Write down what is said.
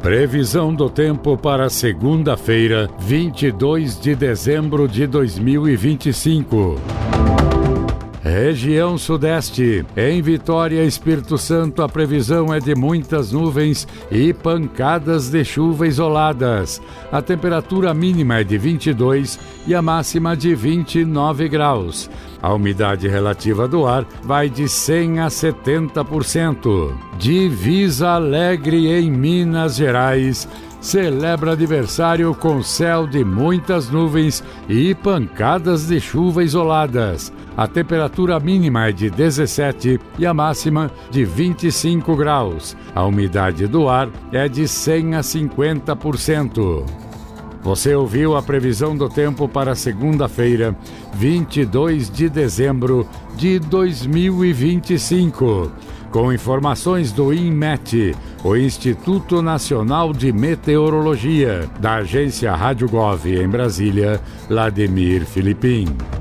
Previsão do tempo para segunda-feira, 22 de dezembro de 2025. Região Sudeste. Em Vitória, Espírito Santo, a previsão é de muitas nuvens e pancadas de chuva isoladas. A temperatura mínima é de 22 e a máxima de 29 graus. A umidade relativa do ar vai de 100% a 70%. Divisa Alegre, em Minas Gerais, celebra aniversário com céu de muitas nuvens e pancadas de chuva isoladas. A temperatura mínima é de 17 e a máxima de 25 graus. A umidade do ar é de 100% a 50%. Você ouviu a previsão do tempo para segunda-feira, 22 de dezembro de 2025. Com informações do INMET, o Instituto Nacional de Meteorologia, da agência Rádio Gov em Brasília, Vladimir Filipim.